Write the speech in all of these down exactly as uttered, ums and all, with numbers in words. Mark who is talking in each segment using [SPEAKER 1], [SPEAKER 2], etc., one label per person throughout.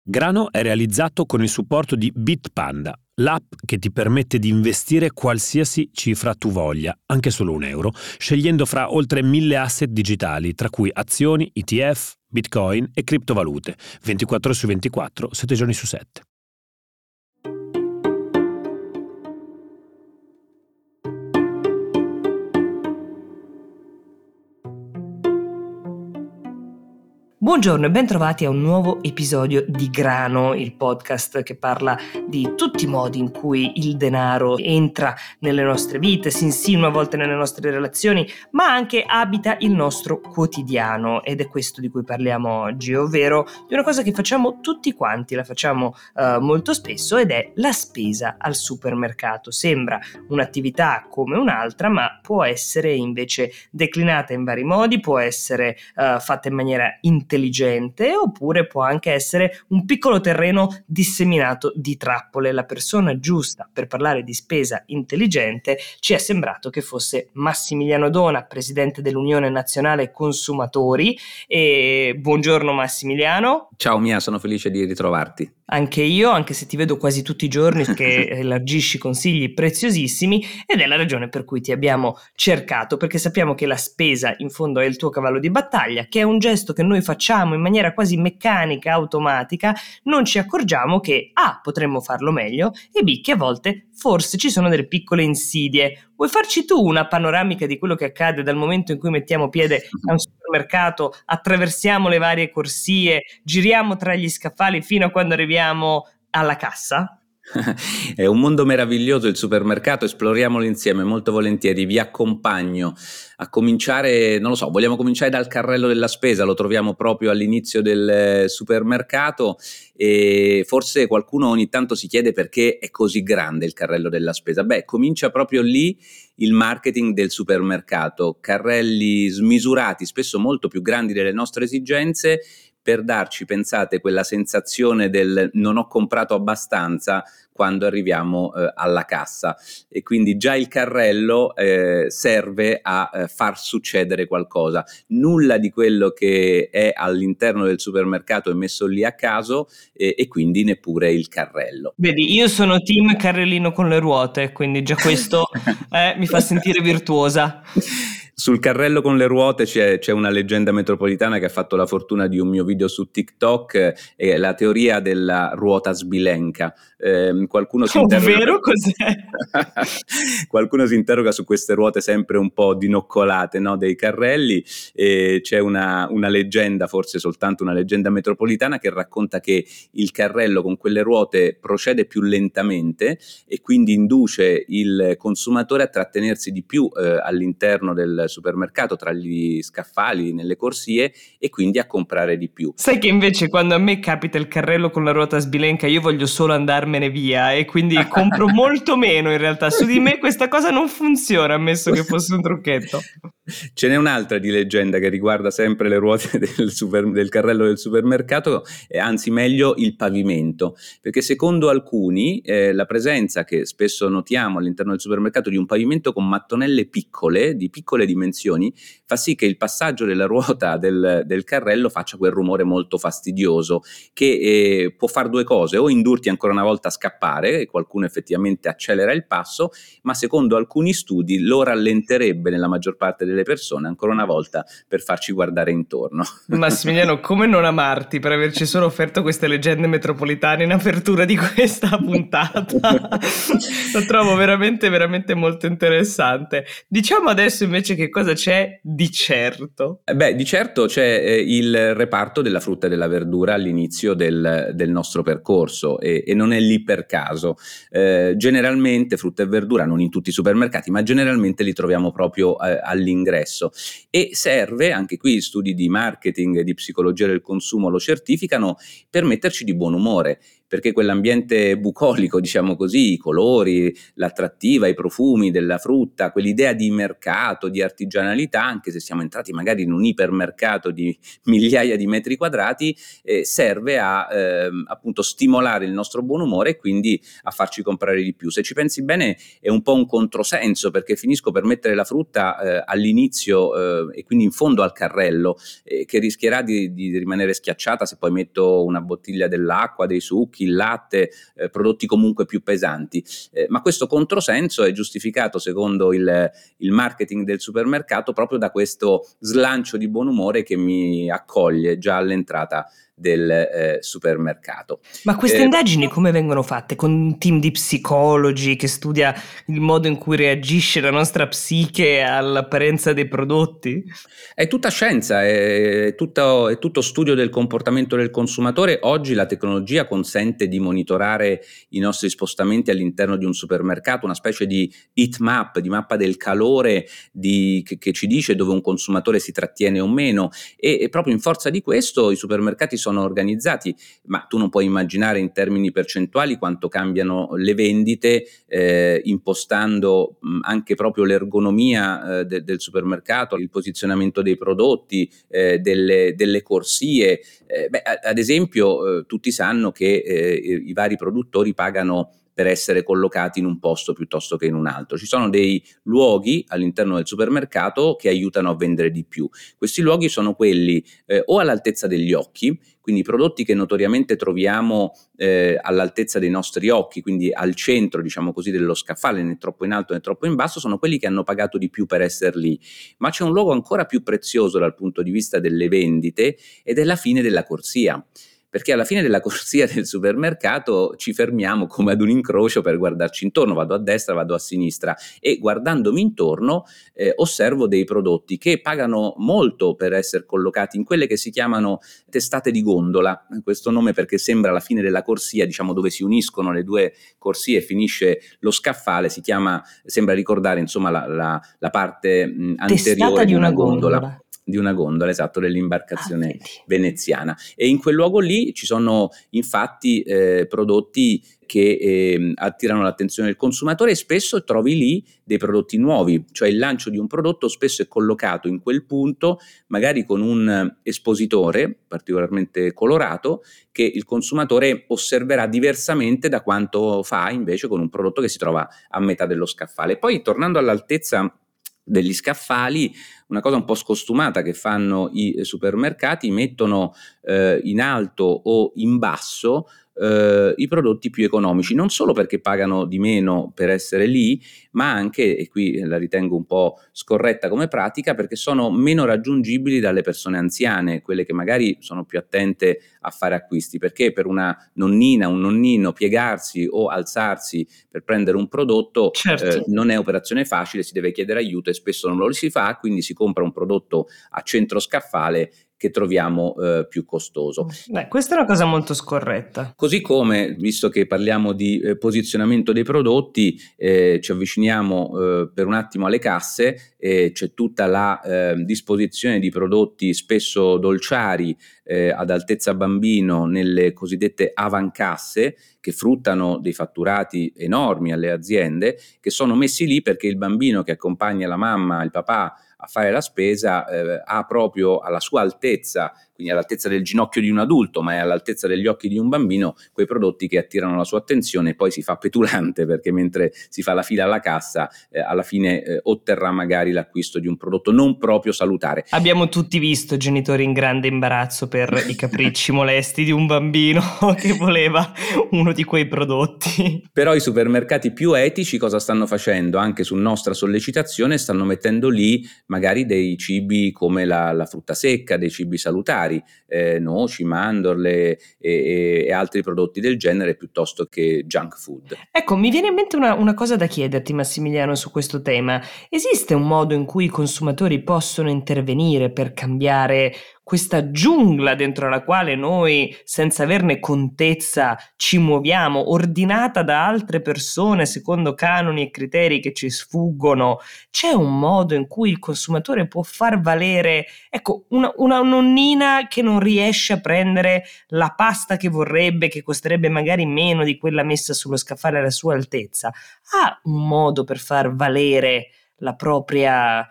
[SPEAKER 1] Grano è realizzato con il supporto di Bitpanda, l'app che ti permette di investire qualsiasi cifra tu voglia, anche solo un euro, scegliendo fra oltre mille asset digitali, tra cui azioni, E T F, Bitcoin e criptovalute, ventiquattro ore su ventiquattro, sette giorni su sette.
[SPEAKER 2] Buongiorno e bentrovati a un nuovo episodio di Grano, il podcast che parla di tutti i modi in cui il denaro entra nelle nostre vite, si insinua a volte nelle nostre relazioni, ma anche abita il nostro quotidiano, ed è questo di cui parliamo oggi, ovvero di una cosa che facciamo tutti quanti, la facciamo uh, molto spesso, ed è la spesa al supermercato. Sembra un'attività come un'altra, ma può essere invece declinata in vari modi, può essere uh, fatta in maniera intelligente, intelligente, oppure può anche essere un piccolo terreno disseminato di trappole. La persona giusta per parlare di spesa intelligente ci è sembrato che fosse Massimiliano Dona, presidente dell'Unione Nazionale Consumatori. E buongiorno Massimiliano.
[SPEAKER 3] Ciao Mia, sono felice di ritrovarti.
[SPEAKER 2] Anche io, anche se ti vedo quasi tutti i giorni che elargisci consigli preziosissimi, ed è la ragione per cui ti abbiamo cercato, perché sappiamo che la spesa in fondo è il tuo cavallo di battaglia, che è un gesto che noi facciamo in maniera quasi meccanica, automatica, non ci accorgiamo che A, potremmo farlo meglio, e B, che a volte forse ci sono delle piccole insidie. Vuoi farci tu una panoramica di quello che accade dal momento in cui mettiamo piede a un supermercato, attraversiamo le varie corsie, giriamo tra gli scaffali fino a quando arriviamo alla cassa?
[SPEAKER 3] È un mondo meraviglioso il supermercato, esploriamolo insieme molto volentieri, vi accompagno a cominciare, non lo so, vogliamo cominciare dal carrello della spesa, lo troviamo proprio all'inizio del supermercato e forse qualcuno ogni tanto si chiede perché è così grande il carrello della spesa. Beh, comincia proprio lì il marketing del supermercato, carrelli smisurati, spesso molto più grandi delle nostre esigenze, per darci, pensate, quella sensazione del non ho comprato abbastanza quando arriviamo eh, alla cassa, e quindi già il carrello eh, serve a eh, far succedere qualcosa. Nulla di quello che è all'interno del supermercato è messo lì a caso eh, e quindi neppure il carrello.
[SPEAKER 2] Vedi, io sono team carrellino con le ruote, quindi già questo eh, mi fa sentire virtuosa.
[SPEAKER 3] Sul carrello con le ruote c'è, c'è una leggenda metropolitana che ha fatto la fortuna di un mio video su TikTok, eh, la teoria della ruota sbilenca. Eh, qualcuno si interroga
[SPEAKER 2] Ovvero cos'è?
[SPEAKER 3] Qualcuno si interroga su queste ruote sempre un po' dinoccolate, no, dei carrelli, e c'è una, una leggenda, forse soltanto una leggenda metropolitana, che racconta che il carrello con quelle ruote procede più lentamente e quindi induce il consumatore a trattenersi di più eh, all'interno del supermercato, tra gli scaffali, nelle corsie, e quindi a comprare di più.
[SPEAKER 2] Sai che invece quando a me capita il carrello con la ruota sbilenca io voglio solo andarmene via e quindi compro molto meno in realtà. Su di me questa cosa non funziona, ammesso che fosse un trucchetto.
[SPEAKER 3] Ce n'è un'altra di leggenda che riguarda sempre le ruote del, super, del carrello del supermercato, eh, anzi meglio il pavimento, perché secondo alcuni eh, la presenza che spesso notiamo all'interno del supermercato di un pavimento con mattonelle piccole, di piccole dimensioni, fa sì che il passaggio della ruota del, del carrello faccia quel rumore molto fastidioso che eh, può fare due cose: o indurti ancora una volta a scappare, e qualcuno effettivamente accelera il passo, ma secondo alcuni studi lo rallenterebbe nella maggior parte delle persone, ancora una volta, per farci guardare intorno.
[SPEAKER 2] Massimiliano, come non amarti per averci solo offerto queste leggende metropolitane in apertura di questa puntata? Lo trovo veramente veramente molto interessante. Diciamo adesso invece che cosa c'è di certo.
[SPEAKER 3] Beh, di certo c'è eh, il reparto della frutta e della verdura all'inizio del, del nostro percorso, e, e non è lì per caso. Eh, generalmente frutta e verdura, non in tutti i supermercati, ma generalmente li troviamo proprio eh, all'ingresso, e serve, anche qui studi di marketing e di psicologia del consumo lo certificano, per metterci di buon umore, perché quell'ambiente bucolico, diciamo così, i colori, l'attrattiva, i profumi della frutta, quell'idea di mercato, di artigianalità, anche se siamo entrati magari in un ipermercato di migliaia di metri quadrati, eh, serve a eh, appunto stimolare il nostro buon umore e quindi a farci comprare di più. Se ci pensi bene è un po' un controsenso, perché finisco per mettere la frutta eh, all'inizio eh, e quindi in fondo al carrello, eh, che rischierà di, di rimanere schiacciata se poi metto una bottiglia dell'acqua, dei succhi, il latte, eh, prodotti comunque più pesanti. Eh, ma questo controsenso è giustificato secondo il, il marketing del supermercato proprio da questo slancio di buon umore che mi accoglie già all'entrata del eh, supermercato.
[SPEAKER 2] Ma queste
[SPEAKER 3] eh,
[SPEAKER 2] indagini come vengono fatte? Con un team di psicologi che studia il modo in cui reagisce la nostra psiche all'apparenza dei prodotti?
[SPEAKER 3] È tutta scienza, è tutto, è tutto studio del comportamento del consumatore. Oggi la tecnologia consente di monitorare i nostri spostamenti all'interno di un supermercato, una specie di heat map, di mappa del calore di, che, che ci dice dove un consumatore si trattiene o meno, e, e proprio in forza di questo i supermercati sono sono organizzati, ma tu non puoi immaginare in termini percentuali quanto cambiano le vendite eh, impostando mh, anche proprio l'ergonomia eh, de- del supermercato, il posizionamento dei prodotti, eh, delle, delle corsie. Eh, beh, ad esempio eh, tutti sanno che eh, i vari produttori pagano per essere collocati in un posto piuttosto che in un altro. Ci sono dei luoghi all'interno del supermercato che aiutano a vendere di più. Questi luoghi sono quelli eh, o all'altezza degli occhi, quindi i prodotti che notoriamente troviamo eh, all'altezza dei nostri occhi, quindi al centro, diciamo così, dello scaffale, né troppo in alto né troppo in basso, sono quelli che hanno pagato di più per essere lì. Ma c'è un luogo ancora più prezioso dal punto di vista delle vendite ed è la fine della corsia. Perché alla fine della corsia del supermercato ci fermiamo come ad un incrocio per guardarci intorno, vado a destra, vado a sinistra e guardandomi intorno eh, osservo dei prodotti che pagano molto per essere collocati in quelle che si chiamano testate di gondola, questo nome perché sembra la fine della corsia, diciamo dove si uniscono le due corsie e finisce lo scaffale, si chiama, sembra ricordare insomma la, la, la parte mh, anteriore di una, di una gondola. gondola. di una gondola, esatto, dell'imbarcazione ah, veneziana. E in quel luogo lì ci sono infatti eh, prodotti che eh, attirano l'attenzione del consumatore e spesso trovi lì dei prodotti nuovi, cioè il lancio di un prodotto spesso è collocato in quel punto, magari con un espositore particolarmente colorato che il consumatore osserverà diversamente da quanto fa invece con un prodotto che si trova a metà dello scaffale. Poi tornando all'altezza degli scaffali, una cosa un po' scostumata che fanno i supermercati, mettono eh, in alto o in basso eh, i prodotti più economici, non solo perché pagano di meno per essere lì, ma anche, e qui la ritengo un po' scorretta come pratica, perché sono meno raggiungibili dalle persone anziane, quelle che magari sono più attente a fare acquisti, perché per una nonnina, un nonnino piegarsi o alzarsi per prendere un prodotto certo. eh, non è operazione facile, si deve chiedere aiuto e spesso non lo si fa, quindi si compra un prodotto a centro scaffale che troviamo eh, più costoso.
[SPEAKER 2] Beh, questa è una cosa molto scorretta.
[SPEAKER 3] Così come, visto che parliamo di eh, posizionamento dei prodotti, eh, ci avviciniamo eh, per un attimo alle casse, eh, c'è tutta la eh, disposizione di prodotti spesso dolciari eh, ad altezza bambino nelle cosiddette avancasse, che fruttano dei fatturati enormi alle aziende, che sono messi lì perché il bambino che accompagna la mamma, il papà a fare la spesa eh, ha proprio alla sua altezza, quindi all'altezza del ginocchio di un adulto, ma è all'altezza degli occhi di un bambino, quei prodotti che attirano la sua attenzione, e poi si fa petulante perché mentre si fa la fila alla cassa eh, alla fine eh, otterrà magari l'acquisto di un prodotto non proprio salutare.
[SPEAKER 2] Abbiamo tutti visto genitori in grande imbarazzo per i capricci molesti di un bambino che voleva uno di quei prodotti.
[SPEAKER 3] Però i supermercati più etici cosa stanno facendo? Anche su nostra sollecitazione stanno mettendo lì magari dei cibi come la, la frutta secca, dei cibi salutari, eh, noci, mandorle e, e altri prodotti del genere piuttosto che junk food.
[SPEAKER 2] Ecco, mi viene in mente una, una cosa da chiederti, Massimiliano, su questo tema. Esiste un modo in cui i consumatori possono intervenire per cambiare questa giungla dentro la quale noi, senza averne contezza, ci muoviamo, ordinata da altre persone secondo canoni e criteri che ci sfuggono, c'è un modo in cui il consumatore può far valere, ecco, una, una nonnina che non riesce a prendere la pasta che vorrebbe, che costerebbe magari meno di quella messa sullo scaffale alla sua altezza, ha un modo per far valere la propria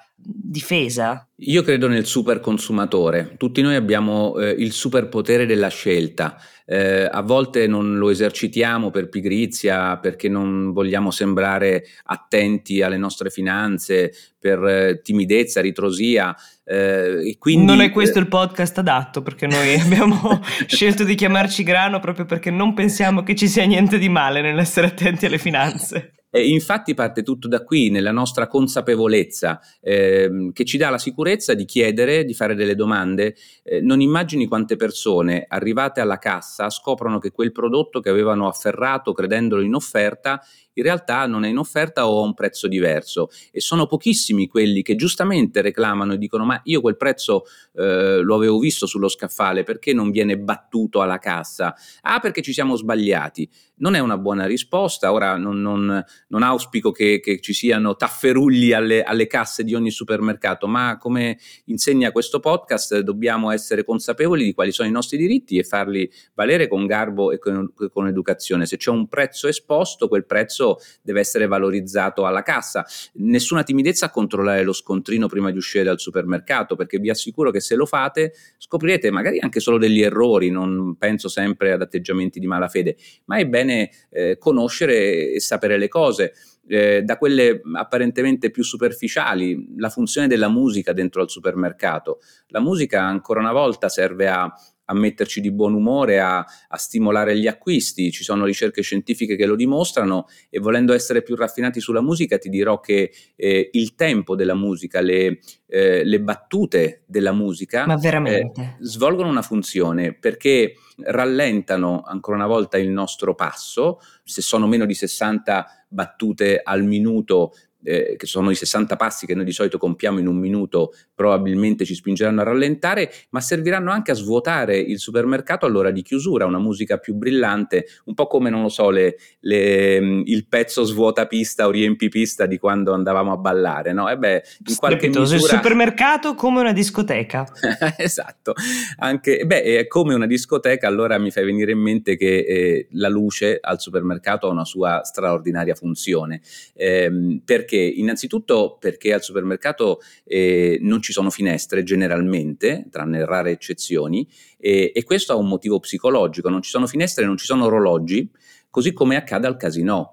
[SPEAKER 2] difesa?
[SPEAKER 3] Io credo nel superconsumatore. Tutti noi abbiamo eh, il superpotere della scelta. Eh, a volte non lo esercitiamo per pigrizia, perché non vogliamo sembrare attenti alle nostre finanze, per eh, timidezza, ritrosia. Eh, e quindi,
[SPEAKER 2] non è questo il podcast adatto, perché noi abbiamo scelto di chiamarci Grano proprio perché non pensiamo che ci sia niente di male nell'essere attenti alle finanze.
[SPEAKER 3] E infatti parte tutto da qui, nella nostra consapevolezza, eh, che ci dà la sicurezza di chiedere, di fare delle domande. Eh, non immagini quante persone arrivate alla cassa scoprono che quel prodotto che avevano afferrato credendolo in offerta in realtà non è in offerta o a un prezzo diverso, e sono pochissimi quelli che giustamente reclamano e dicono: ma io quel prezzo eh, lo avevo visto sullo scaffale, perché non viene battuto alla cassa? Ah, perché ci siamo sbagliati. Non è una buona risposta. Ora non, non, non auspico che, che ci siano tafferugli alle, alle casse di ogni supermercato, ma come insegna questo podcast dobbiamo essere consapevoli di quali sono i nostri diritti e farli valere con garbo e con, con educazione. Se c'è un prezzo esposto, quel prezzo deve essere valorizzato alla cassa. Nessuna timidezza a controllare lo scontrino prima di uscire dal supermercato, perché vi assicuro che se lo fate scoprirete magari anche solo degli errori. Non penso sempre ad atteggiamenti di malafede, ma è bene eh, conoscere e sapere le cose. Eh, da quelle apparentemente più superficiali, la funzione della musica dentro al supermercato. La musica ancora una volta serve a a metterci di buon umore, a, a stimolare gli acquisti. Ci sono ricerche scientifiche che lo dimostrano, e volendo essere più raffinati sulla musica ti dirò che eh, il tempo della musica, le, eh, le battute della musica
[SPEAKER 2] Ma veramente?
[SPEAKER 3] Eh, svolgono una funzione, perché rallentano ancora una volta il nostro passo. Se sono meno di sessanta battute al minuto, Eh, che sono i sessanta passi che noi di solito compiamo in un minuto, probabilmente ci spingeranno a rallentare, ma serviranno anche a svuotare il supermercato all'ora di chiusura. Una musica più brillante, un po' come, non lo so, le, le, il pezzo svuotapista o riempipista di quando andavamo a ballare, no? E beh, in qualche misura...
[SPEAKER 2] Il supermercato come una discoteca.
[SPEAKER 3] Esatto, anche, beh, è come una discoteca. Allora mi fai venire in mente che eh, la luce al supermercato ha una sua straordinaria funzione, eh, perché innanzitutto perché al supermercato eh, non ci sono finestre generalmente, tranne rare eccezioni, e, e questo ha un motivo psicologico. Non ci sono finestre, non ci sono orologi, così come accade al casinò.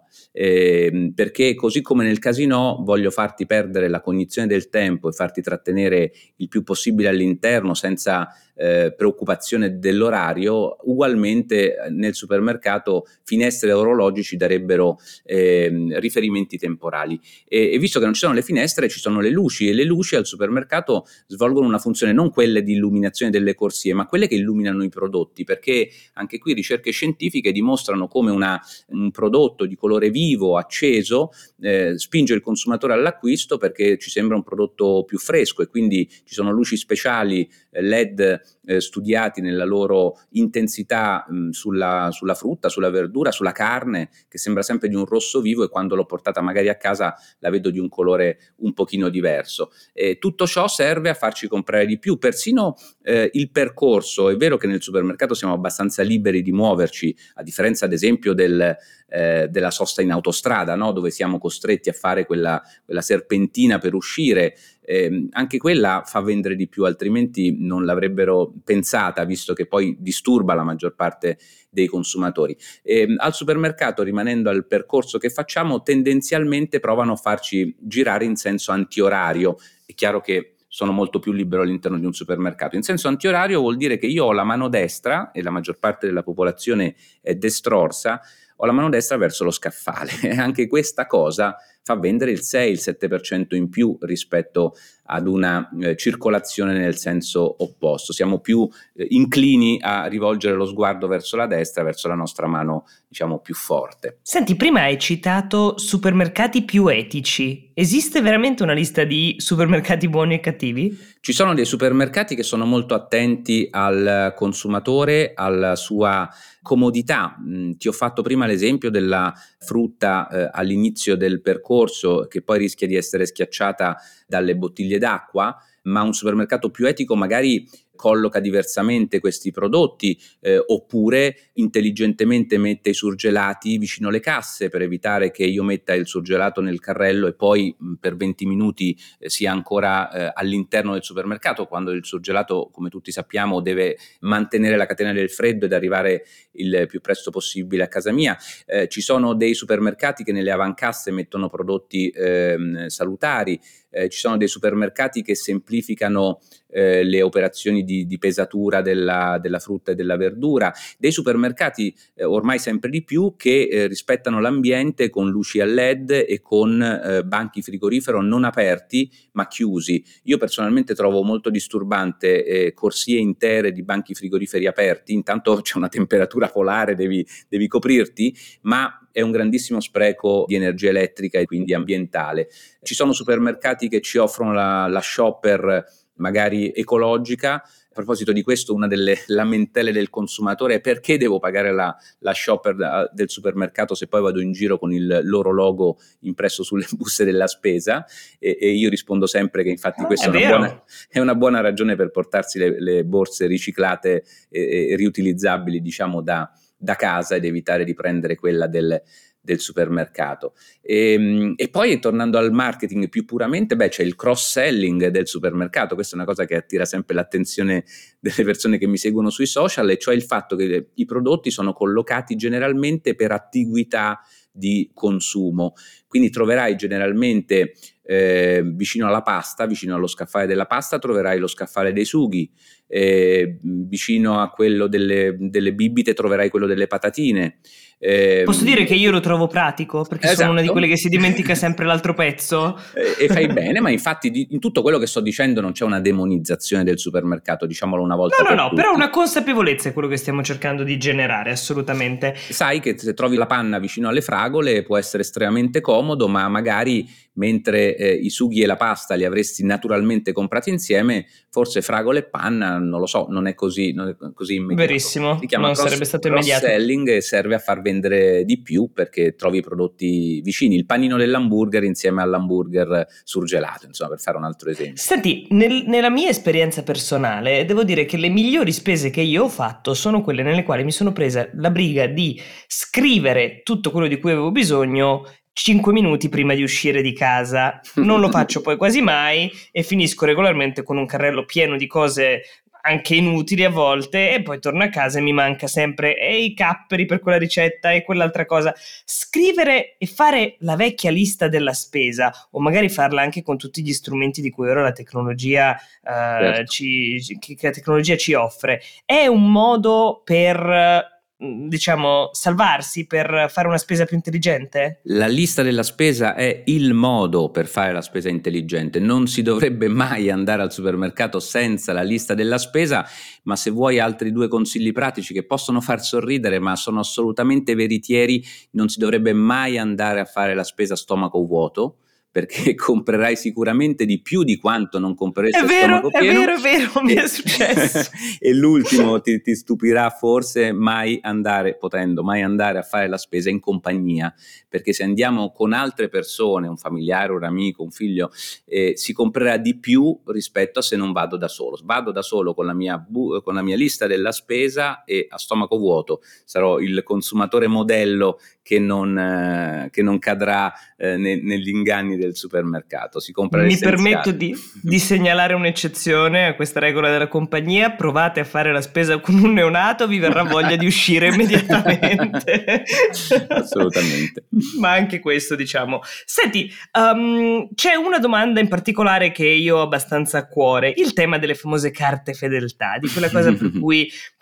[SPEAKER 3] Eh, perché così come nel casinò voglio farti perdere la cognizione del tempo e farti trattenere il più possibile all'interno senza eh, preoccupazione dell'orario, ugualmente nel supermercato finestre e orologi ci darebbero eh, riferimenti temporali, e, e visto che non ci sono le finestre ci sono le luci, e le luci al supermercato svolgono una funzione, non quelle di illuminazione delle corsie, ma quelle che illuminano i prodotti, perché anche qui ricerche scientifiche dimostrano come una, un prodotto di colore vivo, acceso, eh, spinge il consumatore all'acquisto, perché ci sembra un prodotto più fresco, e quindi ci sono luci speciali eh, L E D eh, studiati nella loro intensità mh, sulla, sulla frutta, sulla verdura, sulla carne, che sembra sempre di un rosso vivo, e quando l'ho portata magari a casa la vedo di un colore un pochino diverso. Eh, tutto ciò serve a farci comprare di più. Persino eh, il percorso, è vero che nel supermercato siamo abbastanza liberi di muoverci, a differenza ad esempio del Eh, della sosta in autostrada, no? Dove siamo costretti a fare quella, quella serpentina per uscire. Eh, anche quella fa vendere di più, altrimenti non l'avrebbero pensata, visto che poi disturba la maggior parte dei consumatori. Eh, al supermercato, rimanendo al percorso che facciamo, tendenzialmente provano a farci girare in senso antiorario. È chiaro che sono molto più libero all'interno di un supermercato. In senso antiorario vuol dire che io ho la mano destra, e la maggior parte della popolazione è destrorsa, ho la mano destra verso lo scaffale. Anche questa cosa fa vendere il sei, il sette per cento in più rispetto ad una eh, circolazione nel senso opposto. Siamo più eh, inclini a rivolgere lo sguardo verso la destra, verso la nostra mano, diciamo, più forte.
[SPEAKER 2] Senti, prima hai citato supermercati più etici. Esiste veramente una lista di supermercati buoni e cattivi?
[SPEAKER 3] Ci sono dei supermercati che sono molto attenti al consumatore, alla sua comodità. Mm, ti ho fatto prima l'esempio della frutta eh, all'inizio del percorso che poi rischia di essere schiacciata dalle bottiglie d'acqua, ma un supermercato più etico magari colloca diversamente questi prodotti eh, oppure intelligentemente mette i surgelati vicino alle casse per evitare che io metta il surgelato nel carrello e poi mh, per venti minuti eh, sia ancora eh, all'interno del supermercato, quando il surgelato, come tutti sappiamo, deve mantenere la catena del freddo ed arrivare il più presto possibile a casa mia. Eh, ci sono dei supermercati che nelle avancasse mettono prodotti eh, salutari. Eh, ci sono dei supermercati che semplificano eh, le operazioni di, di pesatura della, della frutta e della verdura, dei supermercati eh, ormai sempre di più che eh, rispettano l'ambiente con luci a led e con eh, banchi frigorifero non aperti ma chiusi. Io personalmente trovo molto disturbante eh, corsie intere di banchi frigoriferi aperti, intanto c'è una temperatura polare, devi, devi coprirti, ma è un grandissimo spreco di energia elettrica e quindi ambientale. Ci sono supermercati che ci offrono la, la shopper magari ecologica. A proposito di questo, una delle lamentele del consumatore è: perché devo pagare la, la shopper del supermercato se poi vado in giro con il loro logo impresso sulle buste della spesa? E, e io rispondo sempre che infatti
[SPEAKER 2] ah,
[SPEAKER 3] questa è, è, una buona, è una buona ragione per portarsi le, le borse riciclate e, e riutilizzabili, diciamo, da da casa ed evitare di prendere quella del, del supermercato. E, e poi, tornando al marketing più puramente, beh, c'è il cross-selling del supermercato. Questa è una cosa che attira sempre l'attenzione delle persone che mi seguono sui social, e cioè il fatto che i prodotti sono collocati generalmente per attiguità di consumo. Quindi troverai generalmente eh, vicino alla pasta, vicino allo scaffale della pasta, troverai lo scaffale dei sughi, eh, vicino a quello delle, delle bibite troverai quello delle patatine.
[SPEAKER 2] Eh, Posso dire che io lo trovo pratico, perché
[SPEAKER 3] esatto.
[SPEAKER 2] sono una di quelle che si dimentica sempre l'altro pezzo.
[SPEAKER 3] E, e fai bene, ma infatti di, in tutto quello che sto dicendo non c'è una demonizzazione del supermercato, diciamolo una volta
[SPEAKER 2] no,
[SPEAKER 3] per
[SPEAKER 2] no, no,
[SPEAKER 3] tutti.
[SPEAKER 2] Però una consapevolezza è quello che stiamo cercando di generare, assolutamente.
[SPEAKER 3] Sai che se trovi la panna vicino alle fragole può essere estremamente comodo, ma magari mentre eh, i sughi e la pasta li avresti naturalmente comprati insieme, forse fragole e panna, non lo so, non è così, non è così immediato.
[SPEAKER 2] Verissimo,
[SPEAKER 3] si chiama
[SPEAKER 2] non
[SPEAKER 3] cross,
[SPEAKER 2] sarebbe stato immediato.
[SPEAKER 3] Cross-selling, e serve a far vendere di più perché trovi i prodotti vicini, il panino dell'hamburger insieme all'hamburger surgelato, insomma, per fare un altro esempio.
[SPEAKER 2] Senti, nel, nella mia esperienza personale devo dire che le migliori spese che io ho fatto sono quelle nelle quali mi sono presa la briga di scrivere tutto quello di cui avevo bisogno cinque minuti prima di uscire di casa. Non lo faccio poi quasi mai e finisco regolarmente con un carrello pieno di cose anche inutili a volte, e poi torno a casa e mi manca sempre e i capperi per quella ricetta e quell'altra cosa. Scrivere e fare la vecchia lista della spesa, o magari farla anche con tutti gli strumenti di cui ora la tecnologia eh,
[SPEAKER 3] certo.
[SPEAKER 2] ci, che la tecnologia ci offre, è un modo per, diciamo, salvarsi, per fare una spesa più intelligente?
[SPEAKER 3] La lista della spesa è il modo per fare la spesa intelligente. Non si dovrebbe mai andare al supermercato senza la lista della spesa, ma se vuoi altri due consigli pratici che possono far sorridere ma sono assolutamente veritieri: non si dovrebbe mai andare a fare la spesa a stomaco vuoto, perché comprerai sicuramente di più di quanto non compreresti a stomaco pieno.
[SPEAKER 2] È vero, è vero, mi è successo.
[SPEAKER 3] E l'ultimo ti, ti stupirà forse: mai andare, potendo, mai andare a fare la spesa in compagnia, perché se andiamo con altre persone, un familiare, un amico, un figlio, eh, si comprerà di più rispetto a se non vado da solo. Vado da solo con la mia, bu- con la mia lista della spesa e a stomaco vuoto sarò il consumatore modello che non, eh, che non cadrà eh, ne, negli inganni del supermercato. Si compra
[SPEAKER 2] Mi
[SPEAKER 3] l'essenziale.
[SPEAKER 2] permetto di, di segnalare un'eccezione a questa regola della compagnia: provate a fare la spesa con un neonato, vi verrà voglia di uscire immediatamente.
[SPEAKER 3] Assolutamente.
[SPEAKER 2] Ma anche questo, diciamo. Senti, um, c'è una domanda in particolare che io ho abbastanza a cuore: il tema delle famose carte fedeltà, di quella cosa per cui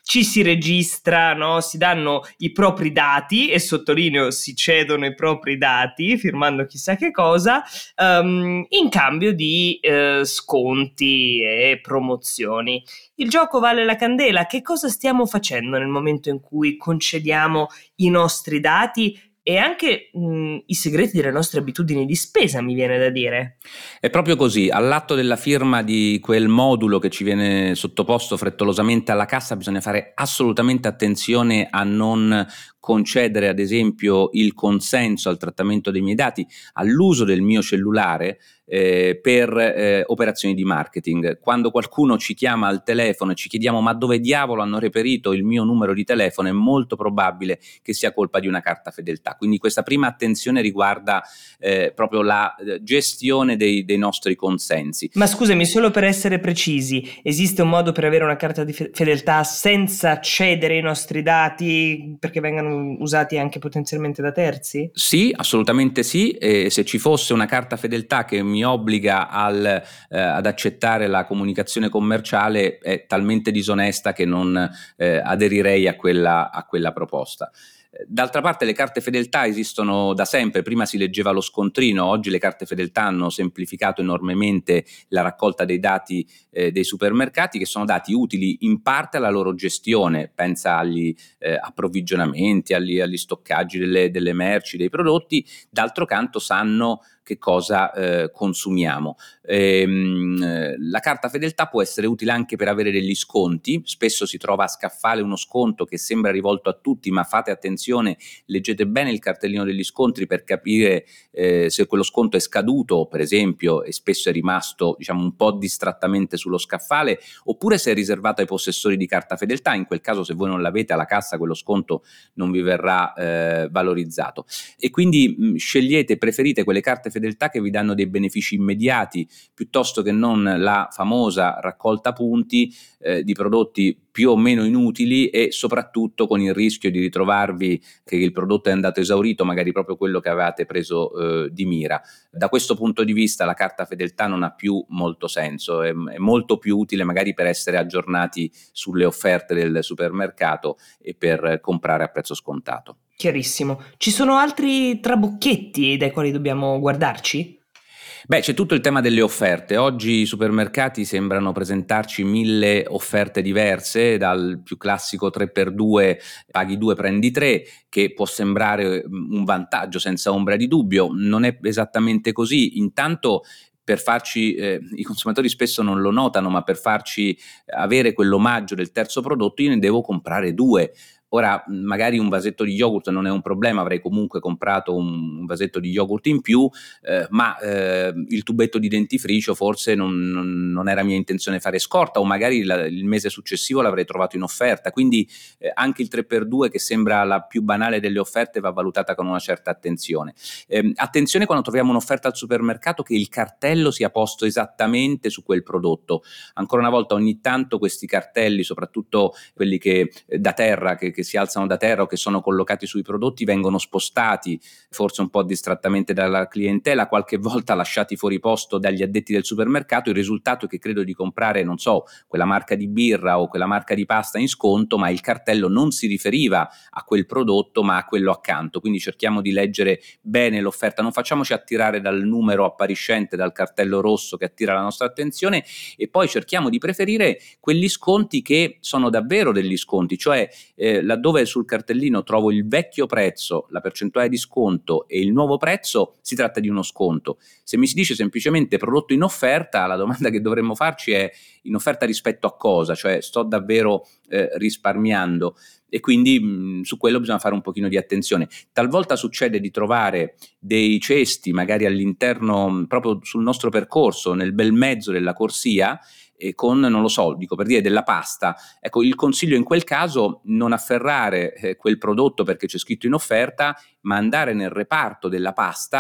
[SPEAKER 2] ci si registra, no? Si danno i propri dati, e sottolineo si cedono i propri dati firmando chissà che cosa, um, in cambio di eh, sconti e promozioni. Il gioco vale la candela. Che cosa stiamo facendo nel momento in cui concediamo i nostri dati e anche mh, i segreti delle nostre abitudini di spesa, mi viene da dire?
[SPEAKER 3] È proprio così, all'atto della firma di quel modulo che ci viene sottoposto frettolosamente alla cassa bisogna fare assolutamente attenzione a non concedere ad esempio il consenso al trattamento dei miei dati, all'uso del mio cellulare eh, per eh, operazioni di marketing. Quando qualcuno ci chiama al telefono e ci chiediamo ma dove diavolo hanno reperito il mio numero di telefono, è molto probabile che sia colpa di una carta fedeltà. Quindi questa prima attenzione riguarda eh, proprio la eh, gestione dei, dei nostri consensi.
[SPEAKER 2] Ma scusami, solo per essere precisi, esiste un modo per avere una carta di fedeltà senza cedere i nostri dati perché vengano usati anche potenzialmente da terzi?
[SPEAKER 3] Sì, assolutamente sì, e se ci fosse una carta fedeltà che mi obbliga al, eh, ad accettare la comunicazione commerciale è talmente disonesta che non eh, aderirei a quella, a quella proposta. D'altra parte le carte fedeltà esistono da sempre, prima si leggeva lo scontrino, oggi le carte fedeltà hanno semplificato enormemente la raccolta dei dati eh, dei supermercati, che sono dati utili in parte alla loro gestione, pensa agli eh, approvvigionamenti, agli, agli stoccaggi delle, delle merci, dei prodotti, d'altro canto sanno che cosa eh, consumiamo. Ehm, la carta fedeltà può essere utile anche per avere degli sconti, spesso si trova a scaffale uno sconto che sembra rivolto a tutti, ma fate attenzione, leggete bene il cartellino degli sconti per capire eh, se quello sconto è scaduto, per esempio, e spesso è rimasto diciamo un po' distrattamente sullo scaffale, oppure se è riservato ai possessori di carta fedeltà. In quel caso, se voi non l'avete alla cassa, quello sconto non vi verrà eh, valorizzato. E quindi mh, scegliete, preferite quelle carte fedeltà che vi danno dei benefici immediati piuttosto che non la famosa raccolta punti eh, di prodotti più o meno inutili e soprattutto con il rischio di ritrovarvi che il prodotto è andato esaurito, magari proprio quello che avevate preso eh, di mira. Da questo punto di vista la carta fedeltà non ha più molto senso, è, è molto più utile magari per essere aggiornati sulle offerte del supermercato e per comprare a prezzo scontato.
[SPEAKER 2] Chiarissimo. Ci sono altri trabocchetti dai quali dobbiamo guardarci?
[SPEAKER 3] Beh, c'è tutto il tema delle offerte. Oggi i supermercati sembrano presentarci mille offerte diverse, dal più classico tre per due, paghi due, prendi tre, che può sembrare un vantaggio senza ombra di dubbio. Non è esattamente così. Intanto, per farci, eh, i consumatori spesso non lo notano, ma per farci avere quell'omaggio del terzo prodotto io ne devo comprare due. Ora, magari un vasetto di yogurt non è un problema, avrei comunque comprato un, un vasetto di yogurt in più, eh, ma eh, il tubetto di dentifricio forse non, non, non era mia intenzione fare scorta, o magari la, il mese successivo l'avrei trovato in offerta. Quindi eh, anche il tre per due, che sembra la più banale delle offerte, va valutata con una certa attenzione. Eh, attenzione quando troviamo un'offerta al supermercato che il cartello sia posto esattamente su quel prodotto. Ancora una volta, ogni tanto questi cartelli, soprattutto quelli che eh, da terra, che, che si alzano da terra o che sono collocati sui prodotti, vengono spostati forse un po' distrattamente dalla clientela, qualche volta lasciati fuori posto dagli addetti del supermercato. Il risultato è che credo di comprare, non so, quella marca di birra o quella marca di pasta in sconto, ma il cartello non si riferiva a quel prodotto ma a quello accanto. Quindi cerchiamo di leggere bene l'offerta, non facciamoci attirare dal numero appariscente, dal cartello rosso che attira la nostra attenzione, e poi cerchiamo di preferire quegli sconti che sono davvero degli sconti, cioè eh, laddove sul cartellino trovo il vecchio prezzo, la percentuale di sconto e il nuovo prezzo, si tratta di uno sconto. Se mi si dice semplicemente prodotto in offerta, la domanda che dovremmo farci è: in offerta rispetto a cosa? Cioè, sto davvero eh, risparmiando? E quindi mh, su quello bisogna fare un pochino di attenzione. Talvolta succede di trovare dei cesti magari all'interno, proprio sul nostro percorso, nel bel mezzo della corsia, e con, non lo so, dico per dire, della pasta. Ecco, il consiglio in quel caso: non afferrare eh, quel prodotto perché c'è scritto in offerta, ma andare nel reparto della pasta,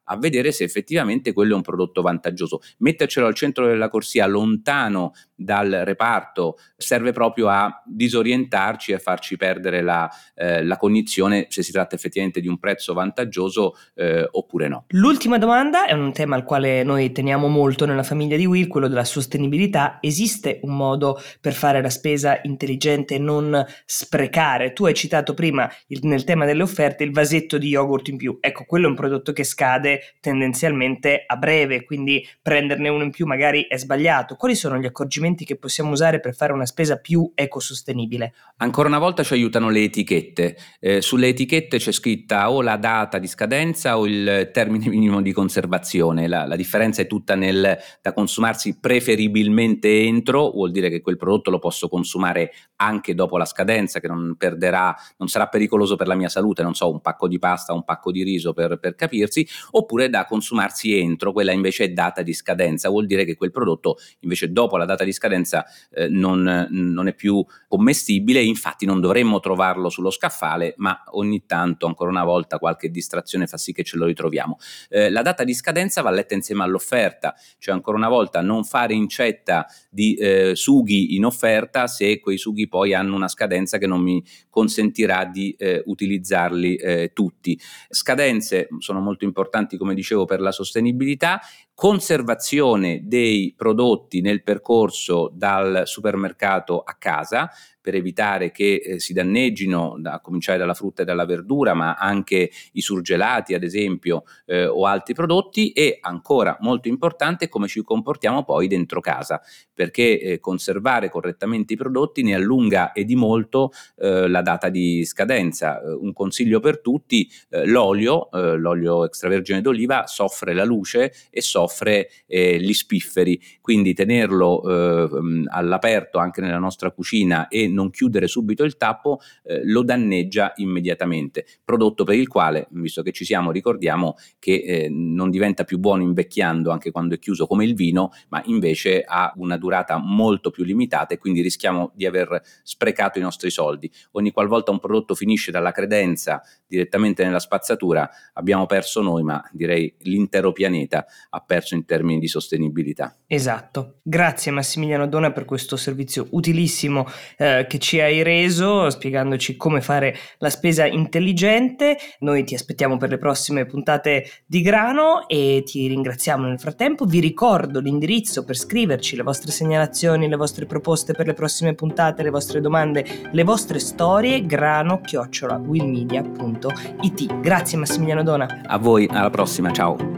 [SPEAKER 3] a vedere se effettivamente quello è un prodotto vantaggioso. Mettercelo al centro della corsia, lontano dal reparto, serve proprio a disorientarci e farci perdere la, eh, la cognizione se si tratta effettivamente di un prezzo vantaggioso eh, oppure no.
[SPEAKER 2] L'ultima domanda è un tema al quale noi teniamo molto nella famiglia di Will, quello della sostenibilità. Esiste un modo per fare la spesa intelligente e non sprecare? Tu hai citato prima il, nel tema delle offerte il vasetto di yogurt in più. Ecco, quello è un prodotto che scade tendenzialmente a breve, quindi prenderne uno in più magari è sbagliato. Quali sono gli accorgimenti che possiamo usare per fare una spesa più ecosostenibile?
[SPEAKER 3] Ancora una volta ci aiutano le etichette. Eh, sulle etichette c'è scritta o la data di scadenza o il termine minimo di conservazione. La, la differenza è tutta nel da consumarsi preferibilmente entro, vuol dire che quel prodotto lo posso consumare anche dopo la scadenza, che non perderà, non sarà pericoloso per la mia salute, non so, un pacco di pasta, un pacco di riso per, per capirsi, oppure da consumarsi entro, quella invece è data di scadenza, vuol dire che quel prodotto invece dopo la data di scadenza eh, non, non è più commestibile, infatti non dovremmo trovarlo sullo scaffale, ma ogni tanto, ancora una volta, qualche distrazione fa sì che ce lo ritroviamo. Eh, la data di scadenza va letta insieme all'offerta, cioè ancora una volta non fare incetta di eh, sughi in offerta se quei sughi poi hanno una scadenza che non mi consentirà di eh, utilizzarli eh, tutti. Scadenze sono molto importanti, come dicevo, per la sostenibilità. Conservazione dei prodotti nel percorso dal supermercato a casa, per evitare che eh, si danneggino, da, a cominciare dalla frutta e dalla verdura, ma anche i surgelati ad esempio eh, o altri prodotti. E ancora molto importante come ci comportiamo poi dentro casa, perché eh, conservare correttamente i prodotti ne allunga e di molto eh, la data di scadenza. Eh, un consiglio per tutti: eh, l'olio, eh, l'olio extravergine d'oliva soffre la luce e soffre eh, gli spifferi, quindi tenerlo eh, all'aperto anche nella nostra cucina e non chiudere subito il tappo eh, lo danneggia immediatamente. Prodotto per il quale, visto che ci siamo, ricordiamo che eh, non diventa più buono invecchiando anche quando è chiuso come il vino, ma invece ha una durata molto più limitata e quindi rischiamo di aver sprecato i nostri soldi. Ogni qualvolta un prodotto finisce dalla credenza direttamente nella spazzatura abbiamo perso noi, ma direi l'intero pianeta ha perso in termini di sostenibilità.
[SPEAKER 2] Esatto. Grazie Massimiliano Dona per questo servizio utilissimo eh, che ci hai reso, spiegandoci come fare la spesa intelligente. Noi ti aspettiamo per le prossime puntate di Grano e ti ringraziamo nel frattempo. Vi ricordo l'indirizzo per scriverci le vostre segnalazioni, le vostre proposte per le prossime puntate, le vostre domande, le vostre storie: grano chiocciola willmedia punto it. Grazie Massimiliano Dona.
[SPEAKER 3] A voi, alla prossima, ciao.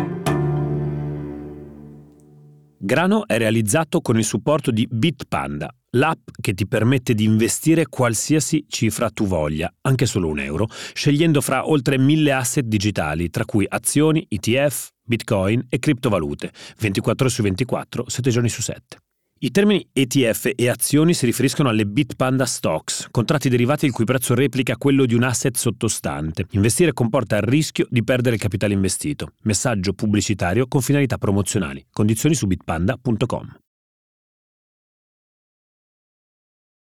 [SPEAKER 1] Grano è realizzato con il supporto di Bitpanda, l'app che ti permette di investire qualsiasi cifra tu voglia, anche solo un euro, scegliendo fra oltre mille asset digitali, tra cui azioni, E T F, Bitcoin e criptovalute, ventiquattro ore su ventiquattro, sette giorni su sette. I termini E T F e azioni si riferiscono alle Bitpanda Stocks, contratti derivati il cui prezzo replica quello di un asset sottostante. Investire comporta il rischio di perdere il capitale investito. Messaggio pubblicitario con finalità promozionali. Condizioni su bitpanda punto com.